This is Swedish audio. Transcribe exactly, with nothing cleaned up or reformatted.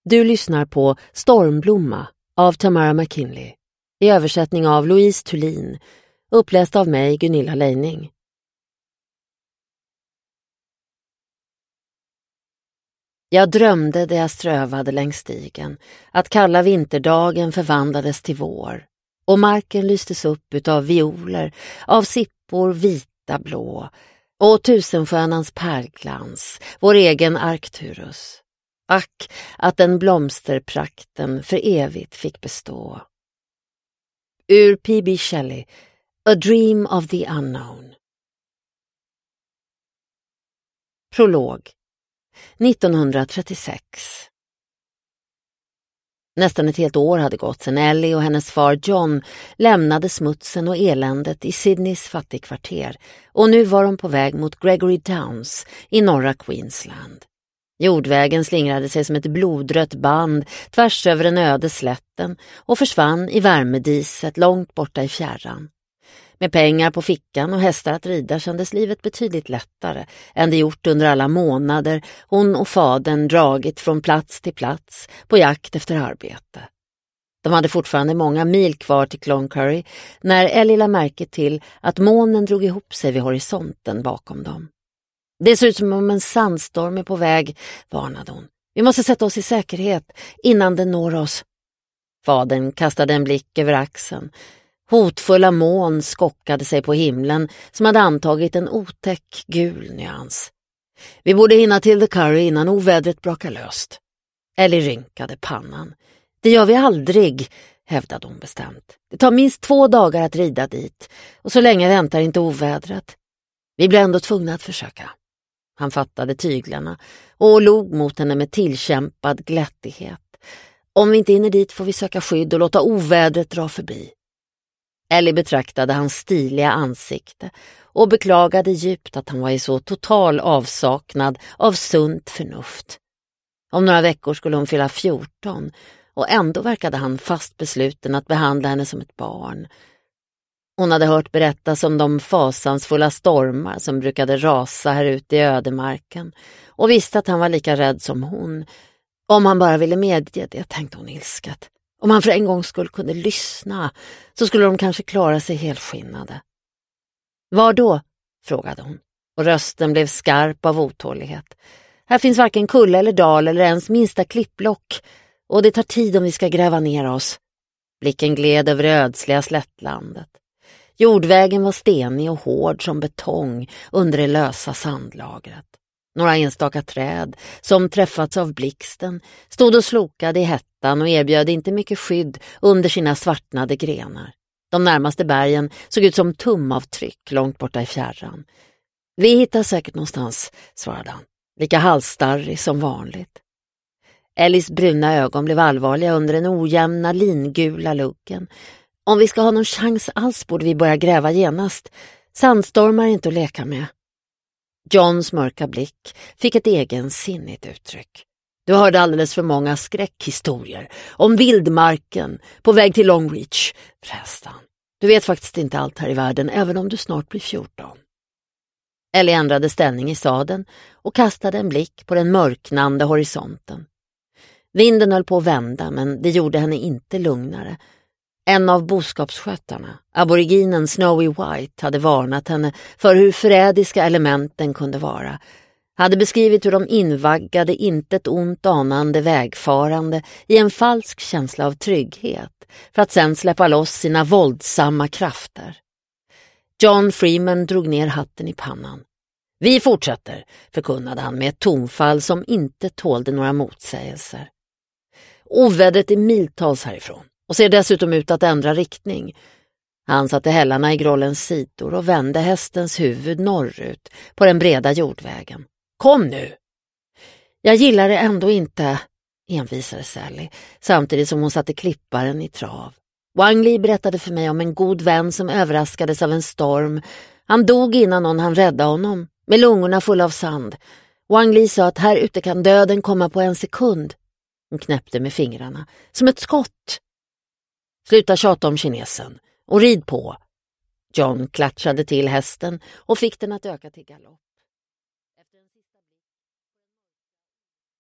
Du lyssnar på Stormblomma av Tamara McKinley i översättning av Louise Thulin, uppläst av mig, Gunilla Leining. Jag drömde där jag strövade längs stigen, att kalla vinterdagen förvandlades till vår, och marken lystes upp utav violer, av sippor vita blå, och tusenstjärnans pärlglans, vår egen Arcturus. Ack, att den blomsterprakten för evigt fick bestå. Ur P B Shelley, A Dream of the Unknown. Prolog. nittonhundratrettiosex. Nästan ett helt år hade gått sedan Ellie och hennes far John lämnade smutsen och eländet i Sydneys fattigkvarter, och nu var de på väg mot Gregory Downs i norra Queensland. Jordvägen slingrade sig som ett blodrött band tvärs över den öde slätten och försvann i värmediset långt borta i fjärran. Med pengar på fickan och hästar att rida kändes livet betydligt lättare än det gjort under alla månader hon och fadern dragit från plats till plats på jakt efter arbete. De hade fortfarande många mil kvar till Cloncurry när Ellie lade märke till att månen drog ihop sig vid horisonten bakom dem. Det ser ut som om en sandstorm är på väg, varnade hon. Vi måste sätta oss i säkerhet innan den når oss. Fadern kastade en blick över axeln. Hotfulla moln skockade sig på himlen som hade antagit en otäck gul nyans. Vi borde hinna till The Curry innan ovädret brakar löst. Ellie rynkade pannan. Det gör vi aldrig, hävdade hon bestämt. Det tar minst två dagar att rida dit, och så länge väntar inte ovädret. Vi blir ändå tvungna att försöka. Han fattade tyglarna och log mot henne med tillkämpad glättighet. Om vi inte hinner dit får vi söka skydd och låta ovädret dra förbi. Ellie betraktade hans stiliga ansikte och beklagade djupt att han var i så total avsaknad av sunt förnuft. Om några veckor skulle hon fylla fjorton, och ändå verkade han fast besluten att behandla henne som ett barn. Hon hade hört berättas om de fasansfulla stormar som brukade rasa här ute i ödemarken och visste att han var lika rädd som hon. Om han bara ville medge det, tänkte hon ilsket. Om han för en gång skulle kunde lyssna så skulle de kanske klara sig helskinnade. Var då? Frågade hon, och rösten blev skarp av otålighet. Här finns varken kulle eller dal eller ens minsta klipplock, och det tar tid om vi ska gräva ner oss. Blicken gled över det ödsliga slättlandet. Jordvägen var stenig och hård som betong under det lösa sandlagret. Några enstaka träd, som träffats av blixten, stod och slokade i hettan och erbjöd inte mycket skydd under sina svartnade grenar. De närmaste bergen såg ut som tumavtryck långt borta i fjärran. Vi hittar säkert någonstans, svarade han, lika halsstarrig som vanligt. Ellies bruna ögon blev allvarliga under den ojämna lingula luggen. Om vi ska ha någon chans alls borde vi börja gräva genast. Sandstormar är inte att leka med. Johns mörka blick fick ett egensinnigt uttryck. Du hörde alldeles för många skräckhistorier om vildmarken på väg till Longreach, fräste han. Du vet faktiskt inte allt här i världen, även om du snart blir fjorton. Ellie ändrade ställning i sadeln och kastade en blick på den mörknande horisonten. Vinden höll på att vända, men det gjorde henne inte lugnare. En av boskapsskötarna, aboriginen Snowy White, hade varnat henne för hur förrädiska elementen kunde vara. Hade beskrivit hur de invaggade intet ont anande vägfarande i en falsk känsla av trygghet för att sen släppa loss sina våldsamma krafter. John Freeman drog ner hatten i pannan. Vi fortsätter, förkunnade han med ett tonfall som inte tålde några motsägelser. Ovädret är miltals härifrån och ser dessutom ut att ändra riktning. Han satte hällarna i grollens sidor och vände hästens huvud norrut på den breda jordvägen. Kom nu! Jag gillar det ändå inte, envisade Sally, samtidigt som hon satte klipparen i trav. Wang Li berättade för mig om en god vän som överraskades av en storm. Han dog innan någon hann rädda honom, med lungorna fulla av sand. Wang Li sa att här ute kan döden komma på en sekund. Hon knäppte med fingrarna, som ett skott. Sluta tjata om kinesen och rid på. John klatschade till hästen och fick den att öka till galopp.